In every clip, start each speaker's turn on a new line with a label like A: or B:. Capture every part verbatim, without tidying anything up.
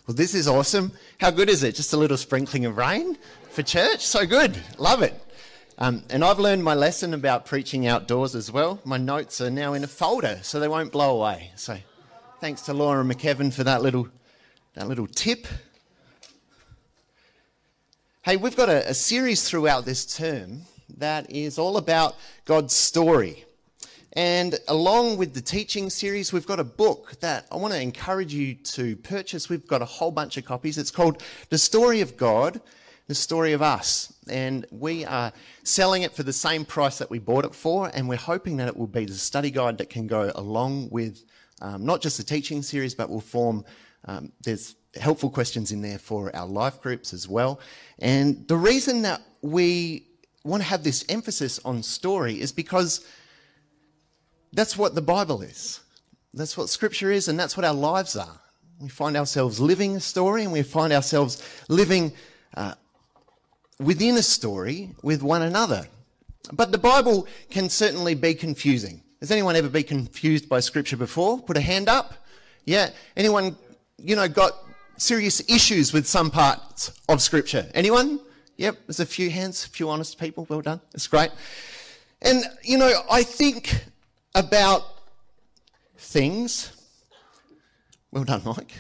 A: Well, this is awesome. How good is it? Just a little sprinkling of rain for church? So good. Love it. Um, and I've learned my lesson about preaching outdoors as well. My notes are now in a folder, so they won't blow away. So thanks to Laura McKevin for that little, that little tip. Hey, we've got a, a series throughout this term that is all about God's story. And along with the teaching series, we've got a book that I want to encourage you to purchase. We've got a whole bunch of copies. It's called The Story of God, The Story of Us. And we are selling it for the same price that we bought it for. And we're hoping that it will be the study guide that can go along with um, not just the teaching series, but will form, um, there's helpful questions in there for our life groups as well. And the reason that we want to have this emphasis on story is because that's what the Bible is. That's what Scripture is, and that's what our lives are. We find ourselves living a story, and we find ourselves living uh, within a story with one another. But the Bible can certainly be confusing. Has anyone ever been confused by Scripture before? Put a hand up. Yeah. Anyone, you know, got serious issues with some parts of Scripture? Anyone? Yep. There's a few hands, a few honest people. Well done. That's great. And, you know, I think about things. Well done, Mike.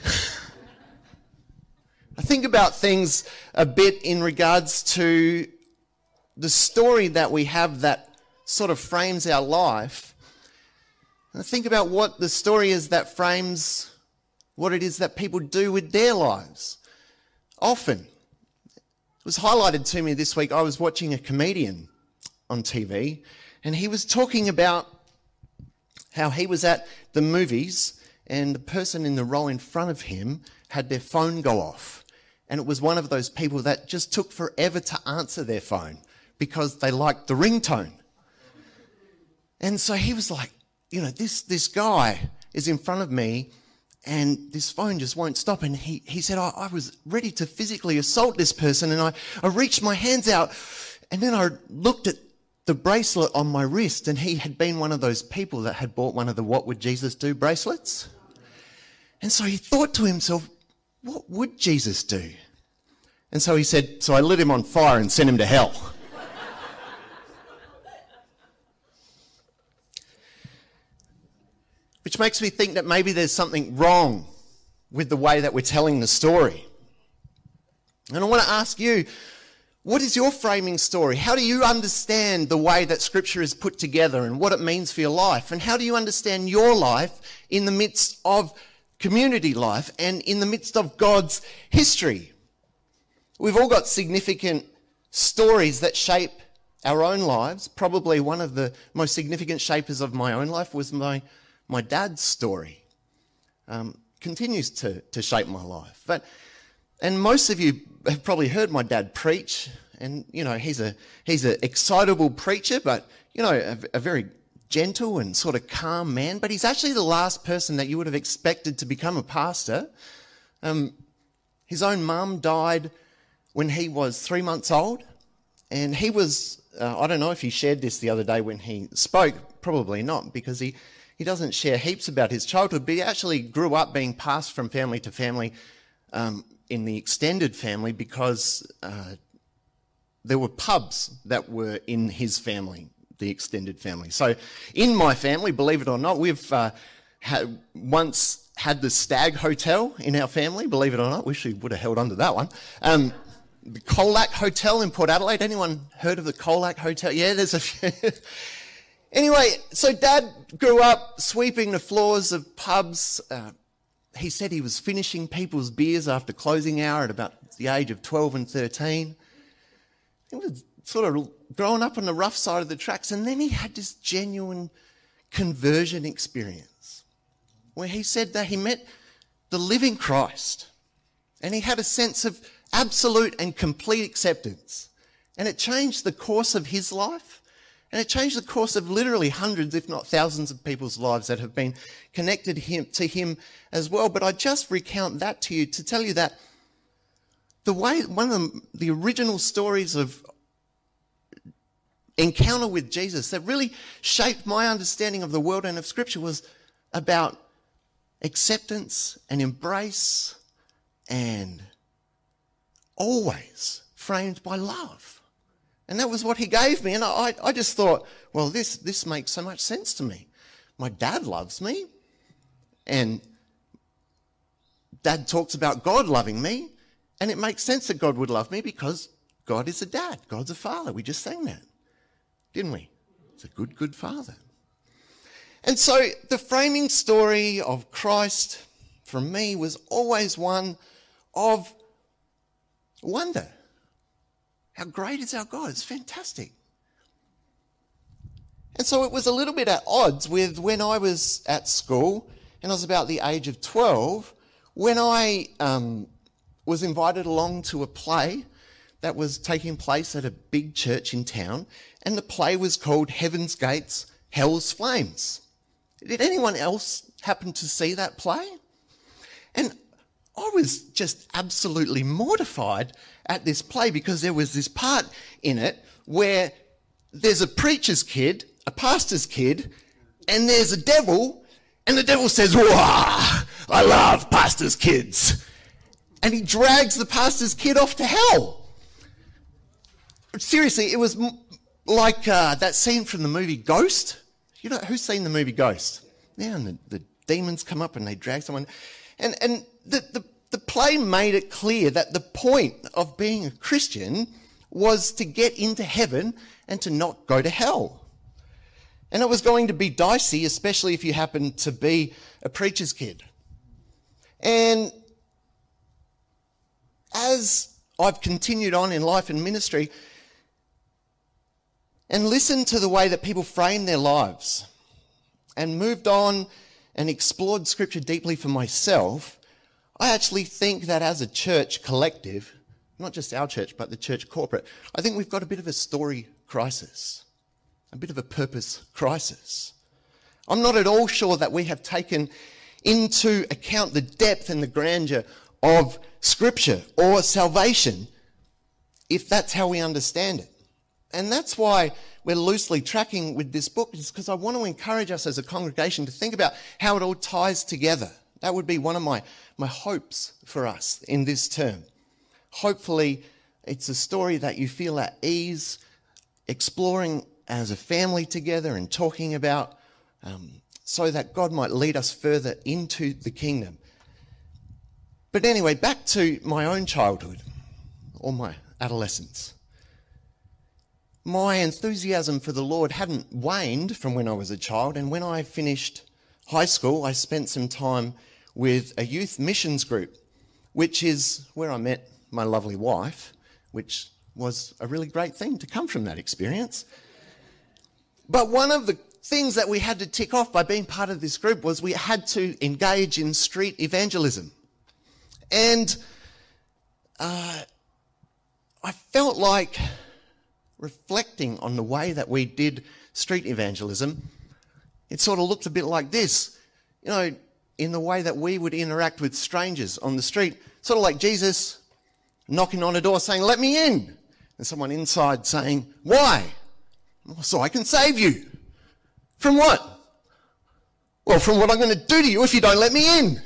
A: I think about things a bit in regards to the story that we have that sort of frames our life. And I think about what the story is that frames what it is that people do with their lives. Often. It was highlighted to me this week. I was watching a comedian on T V, and he was talking about how he was at the movies and the person in the row in front of him had their phone go off. And it was one of those people that just took forever to answer their phone because they liked the ringtone. And so he was like, you know, this, this guy is in front of me and this phone just won't stop. And he, he said, I, I was ready to physically assault this person. And I, I reached my hands out and then I looked at the bracelet on my wrist, and he had been one of those people that had bought one of the What Would Jesus Do bracelets. And so he thought to himself, what would Jesus do? And so he said, so I lit him on fire and sent him to hell. Which makes me think that maybe there's something wrong with the way that we're telling the story. And I want to ask you, what is your framing story? How do you understand the way that Scripture is put together and what it means for your life? And how do you understand your life in the midst of community life and in the midst of God's history? We've all got significant stories that shape our own lives. Probably one of the most significant shapers of my own life was my, my dad's story. Um, continues to, to shape my life. But And most of you have probably heard my dad preach, and, you know, he's a he's an excitable preacher, but, you know, a, a very gentle and sort of calm man. But he's actually the last person that you would have expected to become a pastor. Um, his own mum died when he was three months old, and he was, uh, I don't know if he shared this the other day when he spoke, probably not, because he, he doesn't share heaps about his childhood, but he actually grew up being passed from family to family, um, in the extended family, because uh, there were pubs that were in his family, the extended family. So in my family, believe it or not, we've uh, had, once had the Stag Hotel in our family, believe it or not. Wish we would have held on to that one. Um, the Colac Hotel in Port Adelaide. Anyone heard of the Colac Hotel? Yeah, there's a few. Anyway, so Dad grew up sweeping the floors of pubs. Uh, He said he was finishing people's beers after closing hour at about the age of twelve and thirteen. He was sort of growing up on the rough side of the tracks, and then he had this genuine conversion experience where he said that he met the living Christ, and he had a sense of absolute and complete acceptance. And it changed the course of his life, and it changed the course of literally hundreds, if not thousands of people's lives that have been connected to him as well. But I just recount that to you to tell you that the way, one of the, the original stories of encounter with Jesus that really shaped my understanding of the world and of Scripture was about acceptance and embrace and always framed by love. And that was what he gave me. And I, I just thought, well, this, this makes so much sense to me. My dad loves me, and Dad talks about God loving me, and it makes sense that God would love me because God is a dad. God's a father. We just sang that, didn't we? It's a good, good father. And so the framing story of Christ for me was always one of wonder. How great is our God? It's fantastic. And so it was a little bit at odds with when I was at school, and I was about the age of twelve, when I um, was invited along to a play that was taking place at a big church in town, and the play was called Heaven's Gates, Hell's Flames. Did anyone else happen to see that play? And I was just absolutely mortified at this play because there was this part in it where there's a preacher's kid, a pastor's kid, and there's a devil, and the devil says, "Wah, I love pastors' kids." And he drags the pastor's kid off to hell. Seriously, it was m- like uh, that scene from the movie Ghost. You know, who's seen the movie Ghost? Yeah, and the, the demons come up and they drag someone. And, and the, the, the play made it clear that the point of being a Christian was to get into heaven and to not go to hell. And it was going to be dicey, especially if you happened to be a preacher's kid. And as I've continued on in life and ministry and listened to the way that people frame their lives and moved on and explored Scripture deeply for myself, I actually think that as a church collective, not just our church, but the church corporate, I think we've got a bit of a story crisis, a bit of a purpose crisis. I'm not at all sure that we have taken into account the depth and the grandeur of Scripture or salvation, if that's how we understand it. And that's why we're loosely tracking with this book, is because I want to encourage us as a congregation to think about how it all ties together. That would be one of my, my hopes for us in this term. Hopefully, it's a story that you feel at ease exploring as a family together and talking about, um, so that God might lead us further into the kingdom. But anyway, back to my own childhood or my adolescence. My enthusiasm for the Lord hadn't waned from when I was a child, and when I finished high school, I spent some time with a youth missions group, which is where I met my lovely wife, which was a really great thing to come from that experience. But one of the things that we had to tick off by being part of this group was we had to engage in street evangelism. And uh, I felt like reflecting on the way that we did street evangelism, it sort of looked a bit like this. You know, in the way that we would interact with strangers on the street, sort of like Jesus knocking on a door saying, "Let me in." And someone inside saying, "Why?" "So I can save you." "From what?" "Well, from what I'm going to do to you if you don't let me in."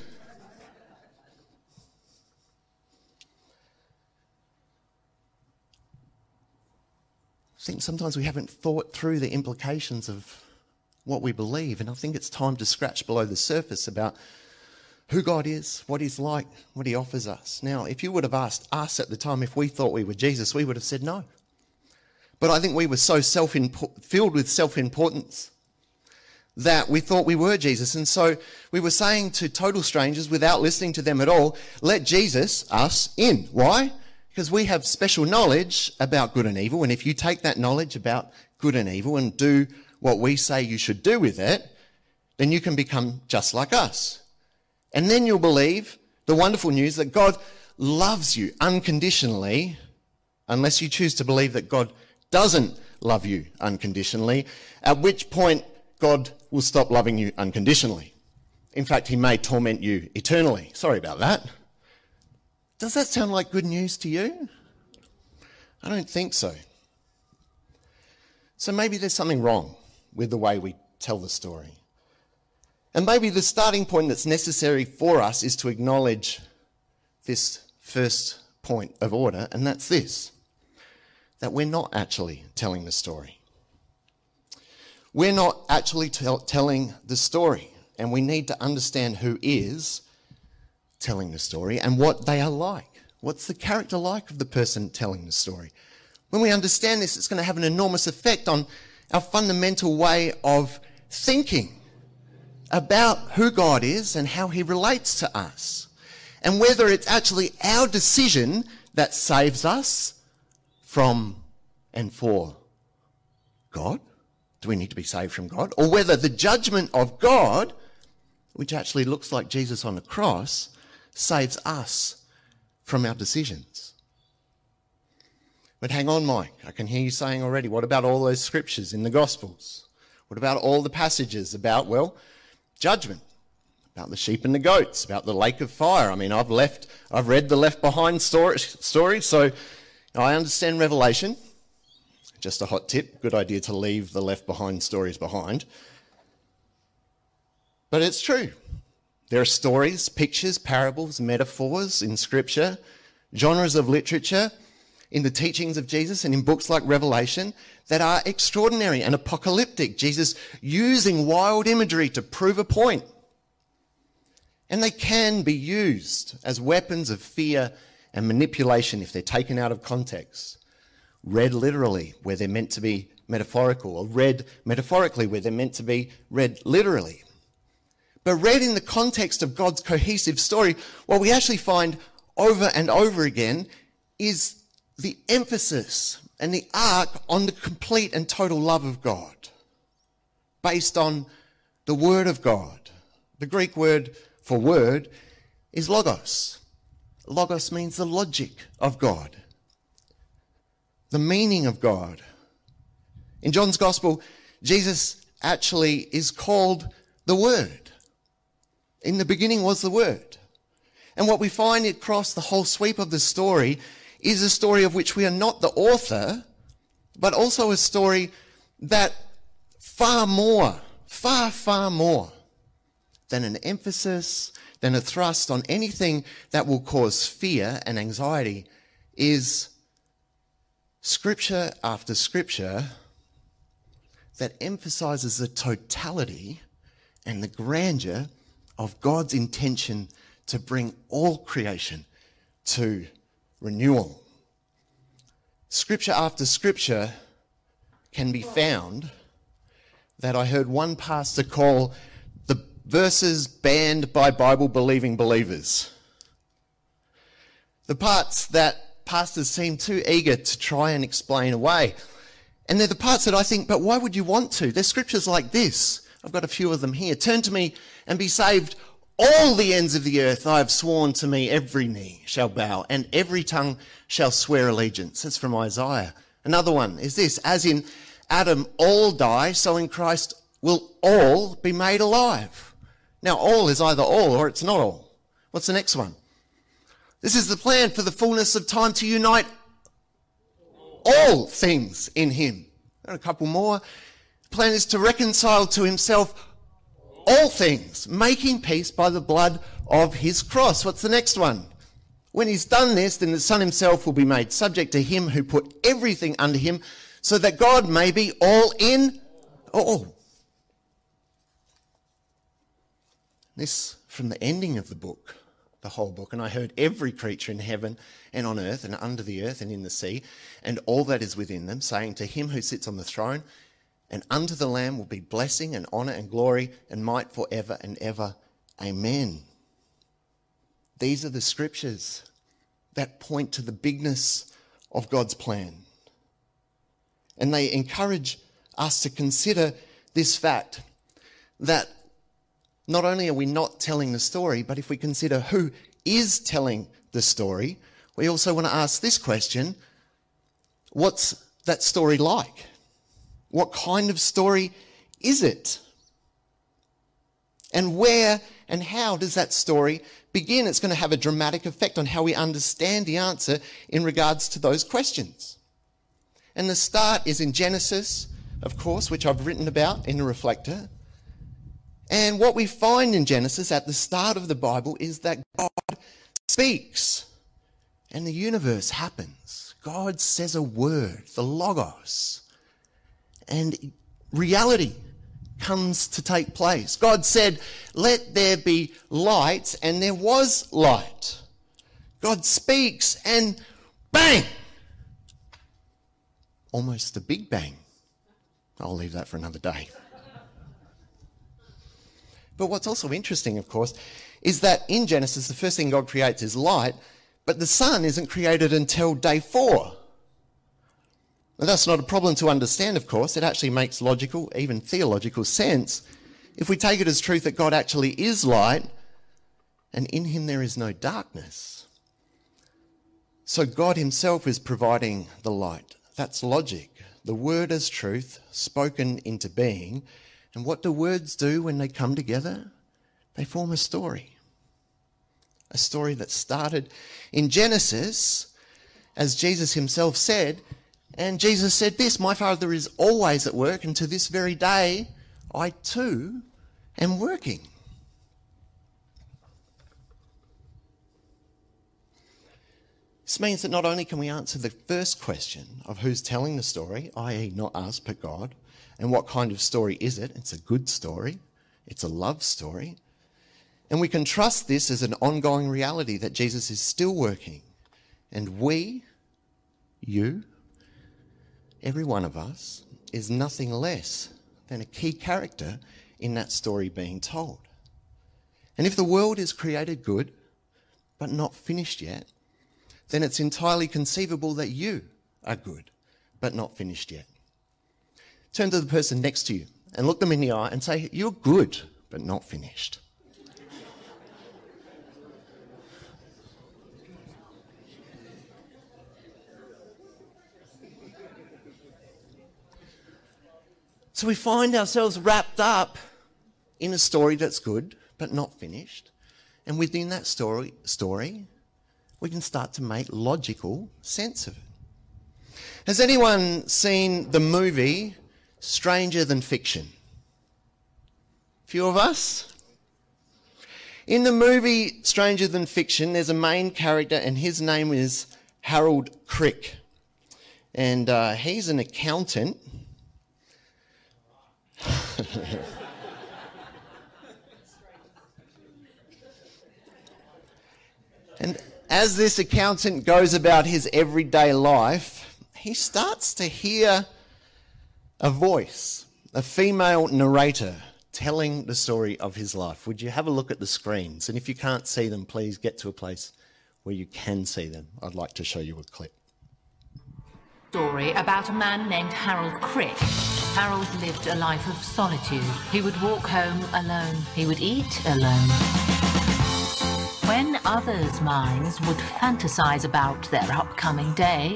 A: I think sometimes we haven't thought through the implications of what we believe, and I think it's time to scratch below the surface about who God is, what He's like, what He offers us. Now, if you would have asked us at the time if we thought we were Jesus, we would have said no. But I think we were so self filled with self-importance that we thought we were Jesus. And so we were saying to total strangers, without listening to them at all, "Let Jesus, us, in." Why? Because we have special knowledge about good and evil. And if you take that knowledge about good and evil and do what we say you should do with it, then you can become just like us. And then you'll believe the wonderful news that God loves you unconditionally, unless you choose to believe that God doesn't love you unconditionally, at which point God will stop loving you unconditionally. In fact, He may torment you eternally. Sorry about that. Does that sound like good news to you? I don't think so. So maybe there's something wrong with the way we tell the story. And maybe the starting point that's necessary for us is to acknowledge this first point of order, and that's this, that we're not actually telling the story. We're not actually tell, telling the story, and we need to understand who is telling the story and what they are like. What's the character like of the person telling the story? When we understand this, it's going to have an enormous effect on our fundamental way of thinking about who God is and how he relates to us, and whether it's actually our decision that saves us from and for God. Do we need to be saved from God? Or whether the judgment of God, which actually looks like Jesus on the cross, saves us from our decisions. But hang on, Mike. I can hear you saying already, what about all those scriptures in the Gospels? What about all the passages about, well, judgment, about the sheep and the goats, about the lake of fire? I mean, I've left, I've read the Left Behind story, story so I understand Revelation. Just a hot tip, good idea to leave the Left Behind stories behind. But it's true. There are stories, pictures, parables, metaphors in Scripture, genres of literature, in the teachings of Jesus and in books like Revelation that are extraordinary and apocalyptic. Jesus using wild imagery to prove a point. And they can be used as weapons of fear and manipulation if they're taken out of context. Read literally where they're meant to be metaphorical, or read metaphorically where they're meant to be read literally. But read in the context of God's cohesive story, what we actually find over and over again is the emphasis and the arc on the complete and total love of God, based on the Word of God. The Greek word for word is logos. Logos means the logic of God, the meaning of God. In John's Gospel, Jesus actually is called the Word. In the beginning was the Word. And what we find across the whole sweep of the story is a story of which we are not the author, but also a story that far more, far, far more than an emphasis, than a thrust on anything that will cause fear and anxiety is scripture after scripture that emphasizes the totality and the grandeur of God's intention to bring all creation to renewal. Scripture after scripture can be found that I heard one pastor call the verses banned by Bible-believing believers. The parts that pastors seem too eager to try and explain away. And they're the parts that I think, but why would you want to? There's scriptures like this. I've got a few of them here. Turn to me and be saved, all the ends of the earth. I have sworn to me, every knee shall bow and every tongue shall swear allegiance. That's from Isaiah. Another one is this: as in Adam all die, so in Christ will all be made alive. Now all is either all or it's not all. What's the next one? This is the plan for the fullness of time to unite all things in him. There are a couple more. The plan is to reconcile to himself all things, making peace by the blood of his cross. What's the next one? When he's done this, then the Son himself will be made subject to him who put everything under him, so that God may be all in all. This from the ending of the book, the whole book. And I heard every creature in heaven and on earth and under the earth and in the sea and all that is within them, saying, to him who sits on the throne and unto the Lamb will be blessing and honour and glory and might forever and ever. Amen. These are the scriptures that point to the bigness of God's plan. And they encourage us to consider this fact that not only are we not telling the story, but if we consider who is telling the story, we also want to ask this question: what's that story like? What kind of story is it? And where and how does that story begin? It's going to have a dramatic effect on how we understand the answer in regards to those questions. And the start is in Genesis, of course, which I've written about in the Reflector. And what we find in Genesis at the start of the Bible is that God speaks and the universe happens. God says a word, the Logos, and reality comes to take place. God said, let there be light, and there was light. God speaks and bang! Almost a big bang. I'll leave that for another day. But what's also interesting, of course, is that in Genesis, the first thing God creates is light, but the sun isn't created until day four. Now, that's not a problem to understand, of course. It actually makes logical, even theological sense if we take it as truth that God actually is light and in him there is no darkness. So God himself is providing the light. That's logic. The word as truth spoken into being. And what do words do when they come together? They form a story. A story that started in Genesis, as Jesus himself said. And Jesus said this, my Father is always at work, and to this very day, I too am working. This means that not only can we answer the first question of who's telling the story, that is not us but God, and what kind of story is it? It's a good story. It's a love story. And we can trust this as an ongoing reality that Jesus is still working. And we, you, every one of us, is nothing less than a key character in that story being told. And if the world is created good, but not finished yet, then it's entirely conceivable that you are good, but not finished yet. Turn to the person next to you and look them in the eye and say, you're good, but not finished. So we find ourselves wrapped up in a story that's good, but not finished. And within that story, story, we can start to make logical sense of it. Has anyone seen the movie Stranger Than Fiction? A few of us? In the movie Stranger Than Fiction, there's a main character, and his name is Harold Crick. And uh, he's an accountant. And as this accountant goes about his everyday life, he starts to hear a voice, a female narrator telling the story of his life. Would you have a look at the screens? And if you can't see them, please get to a place where you can see them. I'd like to show you a clip.
B: Story about a man named Harold Crick. Harold lived a life of solitude. He would walk home alone. He would eat alone. When others' minds would fantasize about their upcoming day...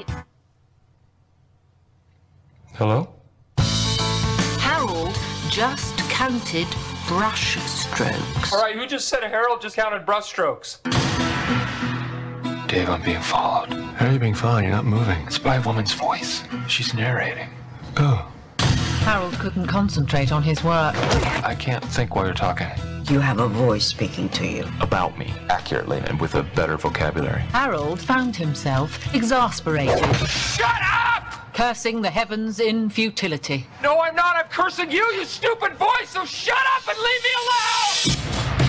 C: Hello?
B: Harold just counted brush strokes.
C: All right, who just said Harold just counted brush strokes?
D: Dave, I'm being followed. How are you being followed? You're not moving. It's by a woman's voice. She's narrating. Oh.
B: Harold couldn't concentrate on his work.
D: I can't think while you're talking.
E: You have a voice speaking to you.
D: About me, accurately, and with a better vocabulary.
B: Harold found himself exasperated.
C: Shut up!
B: Cursing the heavens in futility.
C: No, I'm not. I'm cursing you, you stupid voice, so shut up and leave me alone!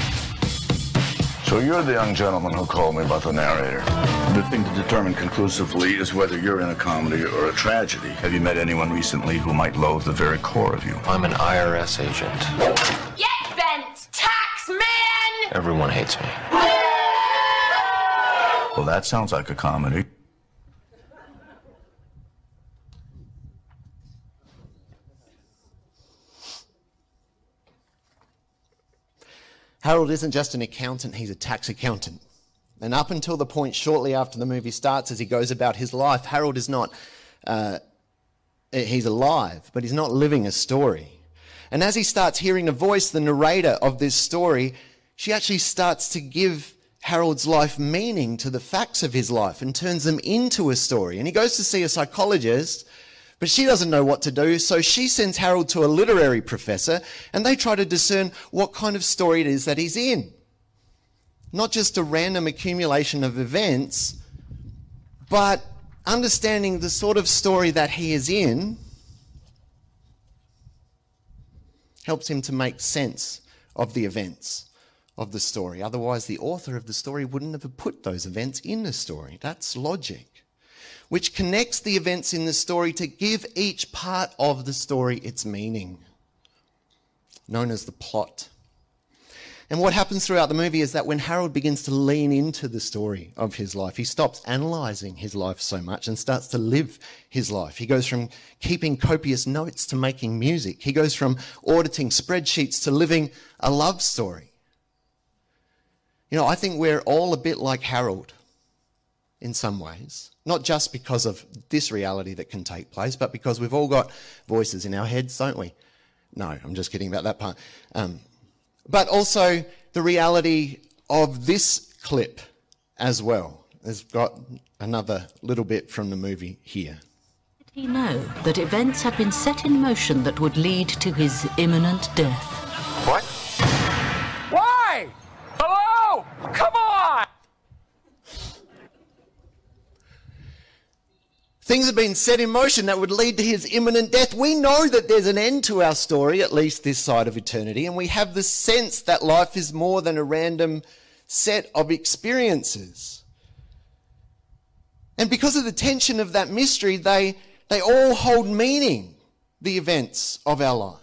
F: So you're the young gentleman who called me about the narrator. The thing to determine conclusively is whether you're in a comedy or a tragedy. Have you met anyone recently who might loathe the very core of you?
D: I'm an I R S agent.
G: Get bent, tax man!
D: Everyone hates me.
F: Well, that sounds like a comedy.
A: Harold isn't just an accountant, he's a tax accountant. And up until the point shortly after the movie starts, as he goes about his life, Harold is not, uh, he's alive, but he's not living a story. And as he starts hearing the voice, the narrator of this story, she actually starts to give Harold's life meaning to the facts of his life and turns them into a story. And he goes to see a psychologist, but she doesn't know what to do, so she sends Harold to a literary professor, and they try to discern what kind of story it is that he's in. not just a random accumulation of events, but understanding the sort of story that he is in helps him to make sense of the events of the story. Otherwise, the author of the story wouldn't have put those events in the story. That's logic, which connects the events in the story to give each part of the story its meaning, known as the plot. And what happens throughout the movie is that when Harold begins to lean into the story of his life, he stops analysing his life so much and starts to live his life. He goes from keeping copious notes to making music. He goes from auditing spreadsheets to living a love story. You know, I think we're all a bit like Harold in some ways, not just because of this reality that can take place, but because we've all got voices in our heads, don't we? No, I'm just kidding about that part. Um, but also the reality of this clip as well. It's got another little bit from the movie here.
H: Did he know that events had been set in motion that would lead to his imminent death?
C: What? Why? Hello? Come on!
A: Things have been set in motion that would lead to his imminent death. We know that there's an end to our story, at least this side of eternity, and we have the sense that life is more than a random set of experiences. And because of the tension of that mystery, they, they all hold meaning, the events of our life.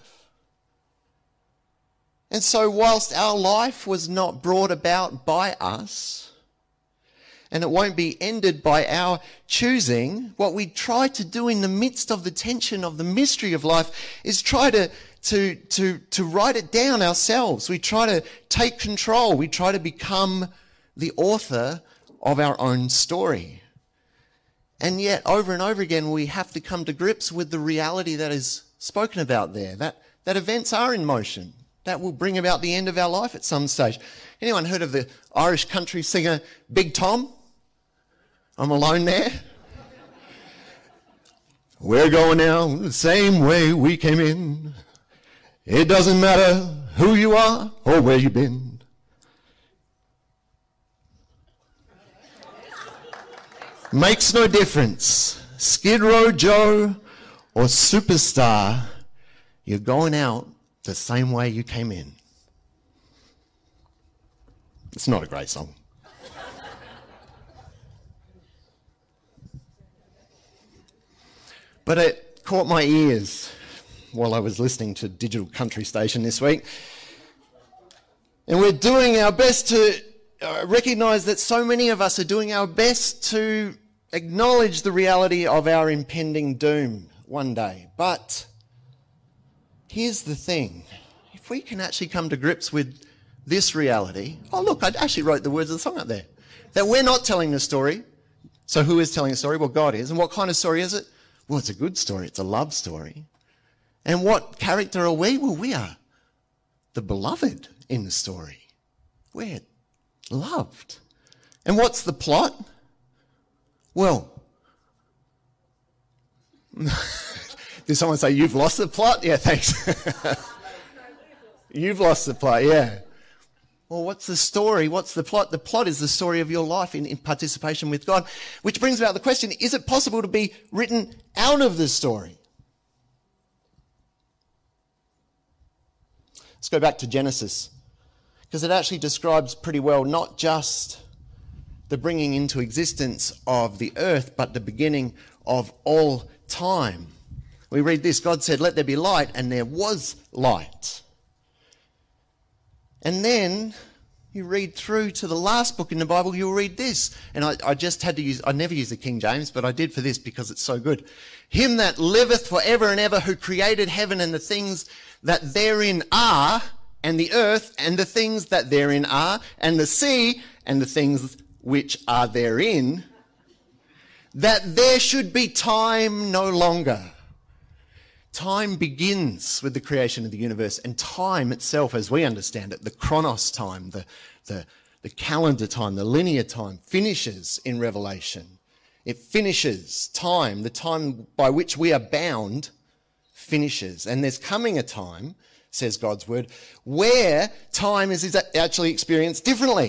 A: And so whilst our life was not brought about by us, and it won't be ended by our choosing, what we try to do in the midst of the tension of the mystery of life is try to, to, to, to write it down ourselves. We try to take control. We try to become the author of our own story. And yet, over and over again, we have to come to grips with the reality that is spoken about there, that, that events are in motion. That will bring about the end of our life at some stage. Anyone heard of the Irish country singer Big Tom? I'm alone there. We're going out the same way we came in. It doesn't matter who you are or where you've been. Makes no difference. Skid Row Joe or Superstar, you're going out the same way you came in. It's not a great song. But it caught my ears while I was listening to Digital Country Station this week. And we're doing our best to uh, recognise that so many of us are doing our best to acknowledge the reality of our impending doom one day. But here's the thing. If we can actually come to grips with this reality... Oh, look, I actually wrote the words of the song up there. That we're not telling the story. So who is telling the story? Well, God is. And what kind of story is it? Well, it's a good story. It's a love story. And what character are we? Well, we are the beloved in the story. We're loved. And what's the plot? Well... Did someone say, you've lost the plot? Yeah, thanks. You've lost the plot, yeah. Well, what's the story? What's the plot? The plot is the story of your life in, in participation with God, which brings about the question, is it possible to be written out of the story? Let's go back to Genesis, because it actually describes pretty well not just the bringing into existence of the earth, but the beginning of all time. We read this, God said, let there be light, and there was light. And then you read through to the last book in the Bible, you'll read this. And I, I just had to use, I never use the King James, but I did for this because it's so good. Him that liveth forever and ever, who created heaven and the things that therein are, and the earth and the things that therein are, and the sea and the things which are therein, that there should be time no longer. Time begins with the creation of the universe, and time itself, as we understand it, the chronos time, the, the, the calendar time, the linear time, finishes in Revelation. It finishes time, the time by which we are bound finishes. And there's coming a time, says God's word, where time is actually experienced differently.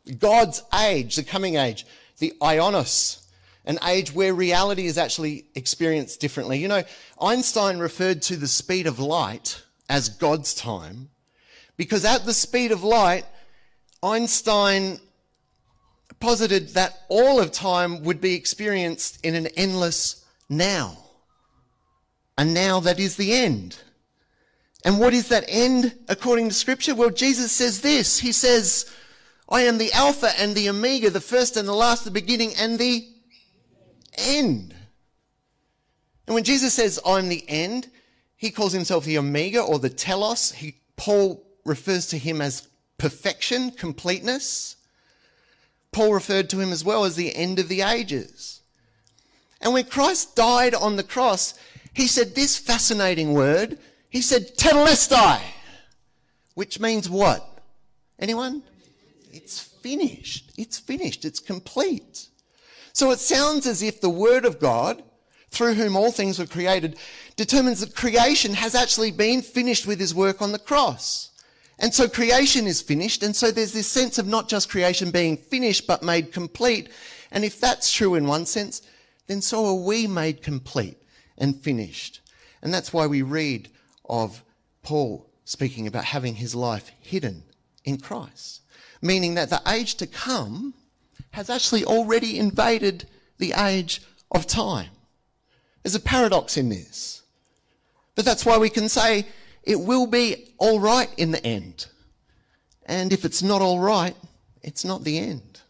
A: God's age, the coming age, the Ionos, an age where reality is actually experienced differently. You know, Einstein referred to the speed of light as God's time because at the speed of light, Einstein posited that all of time would be experienced in an endless now. A now that is the end. And what is that end according to Scripture? Well, Jesus says this. He says, I am the Alpha and the Omega, the first and the last, the beginning and the end. And when Jesus says, I'm the end, he calls himself the Omega or the telos. He, Paul refers to him as perfection, completeness. Paul referred to him as well as the end of the ages. And when Christ died on the cross, he said this fascinating word. He said, tetelestai, which means what? Anyone? It's finished. It's finished. It's complete. So it sounds as if the Word of God, through whom all things were created, determines that creation has actually been finished with his work on the cross. And so creation is finished. And so there's this sense of not just creation being finished, but made complete. And if that's true in one sense, then so are we made complete and finished. And that's why we read of Paul speaking about having his life hidden in Christ, meaning that the age to come has actually already invaded the age of time. There's a paradox in this. But that's why we can say it will be all right in the end. And if it's not all right, it's not the end.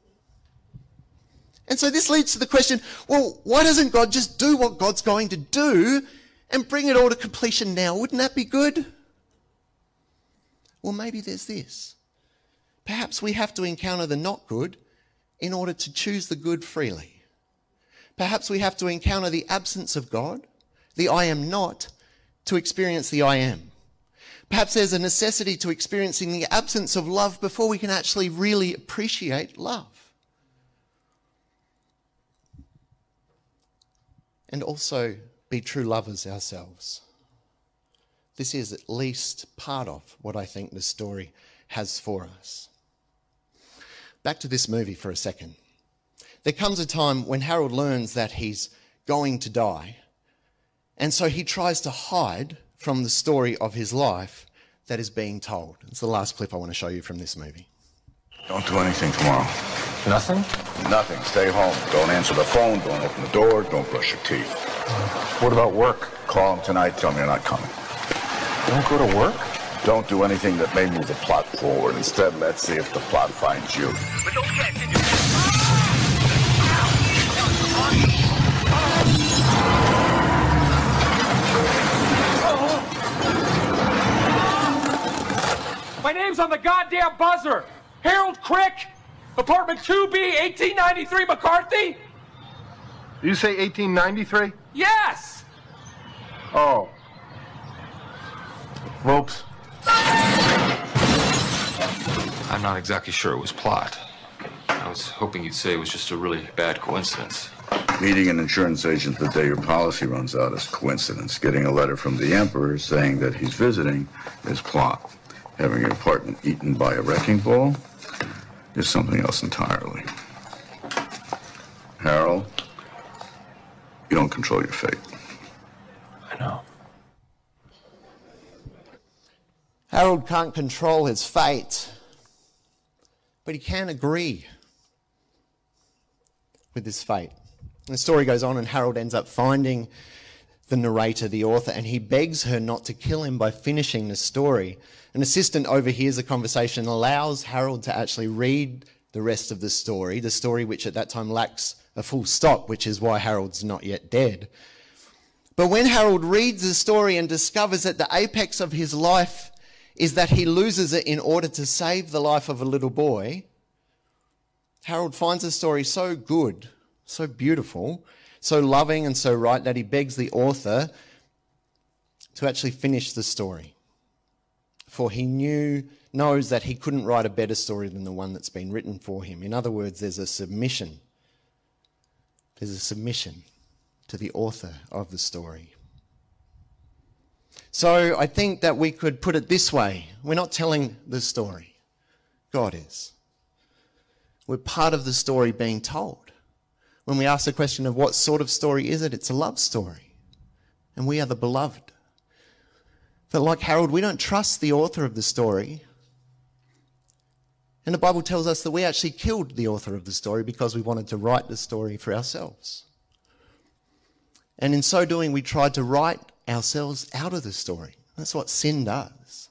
A: And so this leads to the question, well, why doesn't God just do what God's going to do and bring it all to completion now? Wouldn't that be good? Well, maybe there's this. Perhaps we have to encounter the not good in order to choose the good freely. Perhaps we have to encounter the absence of God, the I am not, to experience the I am. Perhaps there's a necessity to experiencing the absence of love before we can actually really appreciate love. And also be true lovers ourselves. This is at least part of what I think the story has for us. Back to this movie for a second. There comes a time when Harold learns that he's going to die, and so he tries to hide from the story of his life that is being told. It's the last clip I want to show you from this movie.
F: Don't do anything tomorrow.
D: Nothing?
F: Nothing. Stay home. Don't answer the phone. Don't open the door. Don't brush your teeth.
D: What about work?
F: Call him tonight. Tell him you're not coming.
D: Don't go to work?
F: Don't do anything that may move the plot forward. Instead, let's see if the plot finds you.
C: But don't get into My name's on the goddamn buzzer. Harold Crick, apartment two B, eighteen ninety-three McCarthy.
I: Did you say eighteen ninety-three?
C: Yes.
I: Oh. Ropes.
D: I'm not exactly sure it was plot. I was hoping you'd say it was just a really bad coincidence.
F: Meeting an insurance agent the day your policy runs out is coincidence. Getting a letter from the Emperor saying that he's visiting is plot. Having your apartment eaten by a wrecking ball is something else entirely. Harold, you don't control your fate.
D: I know.
A: Harold can't control his fate, but he can agree with his fate. And the story goes on, and Harold ends up finding the narrator, the author, and he begs her not to kill him by finishing the story. An assistant overhears the conversation, allows Harold to actually read the rest of the story, the story which at that time lacks a full stop, which is why Harold's not yet dead. But when Harold reads the story and discovers that the apex of his life is that he loses it in order to save the life of a little boy, Harold finds the story so good, so beautiful, so loving and so right that he begs the author to actually finish the story. For he knew, knows that he couldn't write a better story than the one that's been written for him. In other words, there's a submission. There's a submission to the author of the story. So I think that we could put it this way. We're not telling the story. God is. We're part of the story being told. When we ask the question of what sort of story is it, it's a love story. And we are the beloved. But like Harold, we don't trust the author of the story. And the Bible tells us that we actually killed the author of the story because we wanted to write the story for ourselves. And in so doing, we tried to write ourselves out of the story. That's what sin does.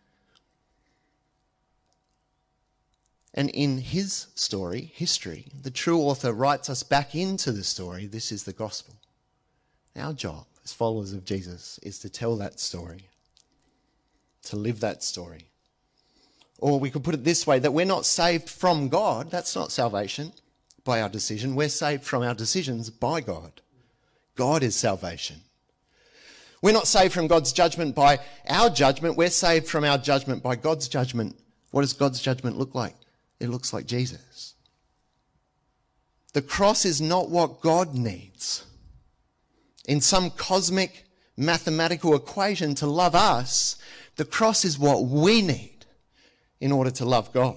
A: And in his story, history, the true author writes us back into the story. This is the gospel. Our job as followers of Jesus is to tell that story, to live that story. Or we could put it this way, that we're not saved from God. That's not salvation by our decision. We're saved from our decisions by God. God is salvation. We're not saved from God's judgment by our judgment. We're saved from our judgment by God's judgment. What does God's judgment look like? It looks like Jesus. The cross is not what God needs. In some cosmic mathematical equation to love us, the cross is what we need in order to love God.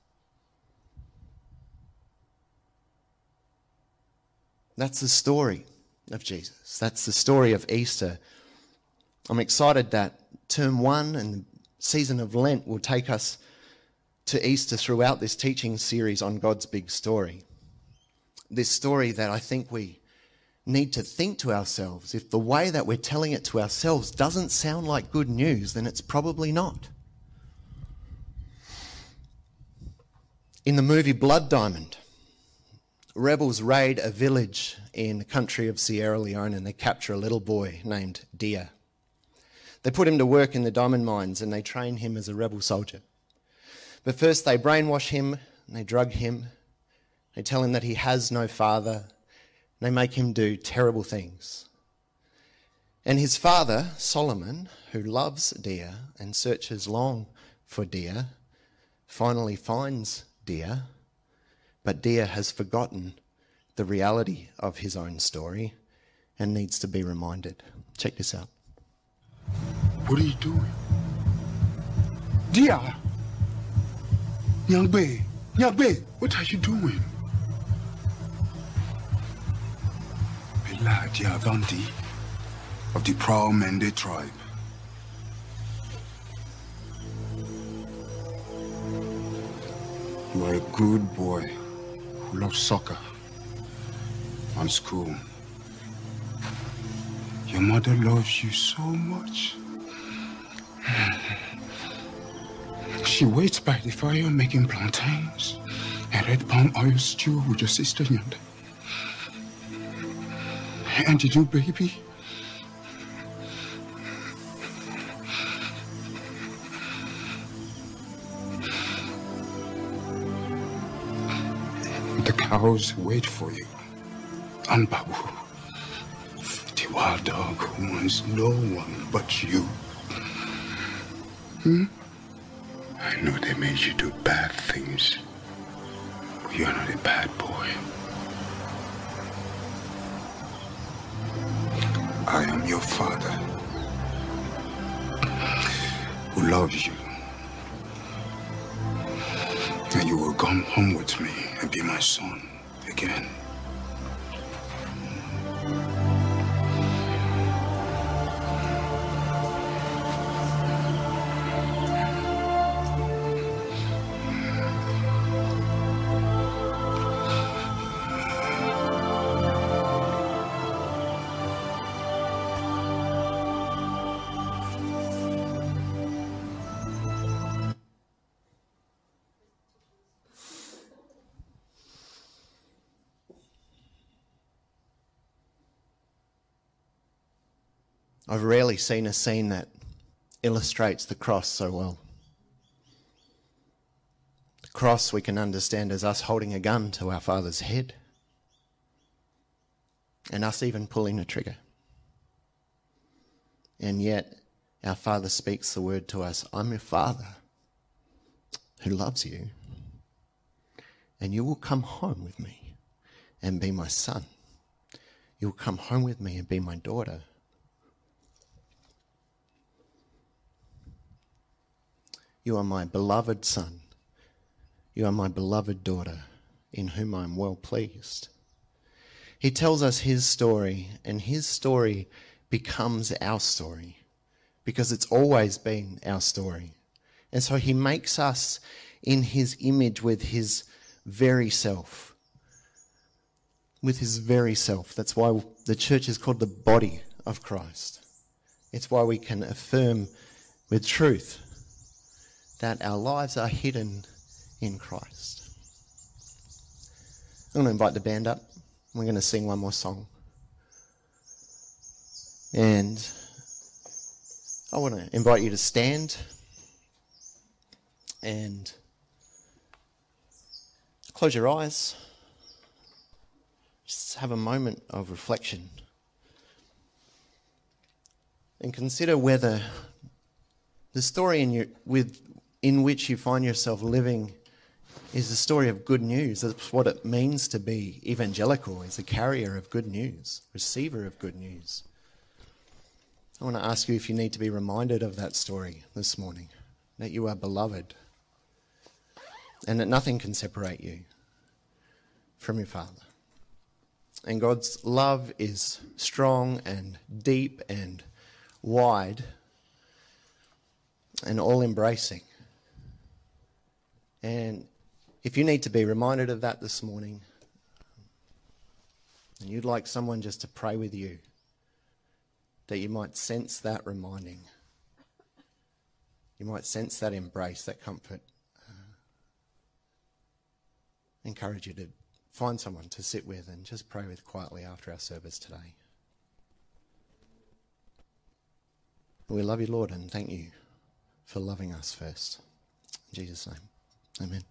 A: That's the story of Jesus. That's the story of Easter. I'm excited that term one and the season of Lent will take us to Easter throughout this teaching series on God's big story. This story that I think we need to think to ourselves, if the way that we're telling it to ourselves doesn't sound like good news, then it's probably not. In the movie Blood Diamond, rebels raid a village in the country of Sierra Leone and they capture a little boy named Dia. They put him to work in the diamond mines and they train him as a rebel soldier. But first they brainwash him and they drug him. They tell him that he has no father. They make him do terrible things. And his father, Solomon, who loves Dia and searches long for Dia, finally finds Dia, but Dia has forgotten the reality of his own story and needs to be reminded. Check this out.
J: What are you doing? Dia! Nyangbe! Nyangbe! What are you doing? Bela Dia Vandi of the proud Mende tribe. You are a good boy who loves soccer and school. Your mother loves you so much. She waits by the fire making plantains and red palm oil stew with your sister Nyanda. And you, baby, the cows wait for you. And Babu, the wild dog who wants no one but you. Hmm? I know they made you do bad things, but you're not a bad boy. I am your father, who loves you. And you will come home with me and be my son again.
A: I've rarely seen a scene that illustrates the cross so well. The cross we can understand as us holding a gun to our Father's head and us even pulling the trigger. And yet our Father speaks the word to us, I'm your Father who loves you, and you will come home with me and be my son. You will come home with me and be my daughter. You are my beloved son. You are my beloved daughter. in whom I am well pleased. He tells us his story, and his story becomes our story because it's always been our story. And so he makes us in his image with his very self. With his very self. That's why the church is called the body of Christ. It's why we can affirm with truth that our lives are hidden in Christ. I'm going to invite the band up. We're going to sing one more song. And I want to invite you to stand and close your eyes. Just have a moment of reflection and consider whether the story in your, with, in which you find yourself living is a story of good news. That's what it means to be evangelical, is a carrier of good news, receiver of good news. I want to ask you if you need to be reminded of that story this morning, that you are beloved and that nothing can separate you from your Father. And God's love is strong and deep and wide and all-embracing. And if you need to be reminded of that this morning, and you'd like someone just to pray with you, that you might sense that reminding, you might sense that embrace, that comfort, uh, encourage you to find someone to sit with and just pray with quietly after our service today. We love you, Lord, and thank you for loving us first. In Jesus' name, amen.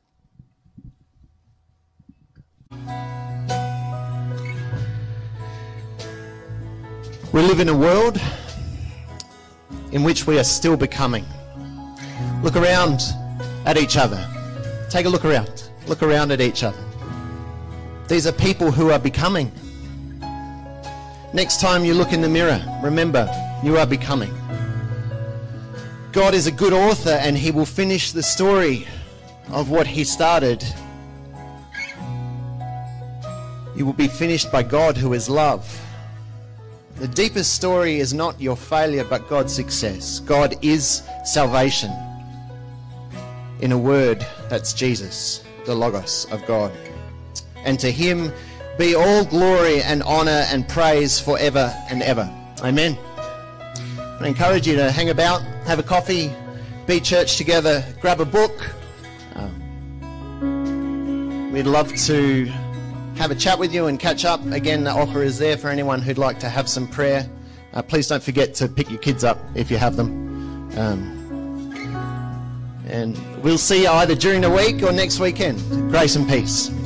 A: We live in a world in which we are still becoming. Look around at each other. Take a look around. Look around at each other. These are people who are becoming. Next time you look in the mirror, remember, you are becoming. God is a good author, and he will finish the story of what he started. You will be finished by God, who is love. The deepest story is not your failure, but God's success. God is salvation. In a word, that's Jesus, the Logos of God. And to him be all glory and honor and praise forever and ever. Amen. I encourage you to hang about, have a coffee, be church together, grab a book. Um, we'd love to have a chat with you and catch up. Again, the offer is there for anyone who'd like to have some prayer. Uh, please don't forget to pick your kids up if you have them. Um, and we'll see you either during the week or next weekend. Grace and peace.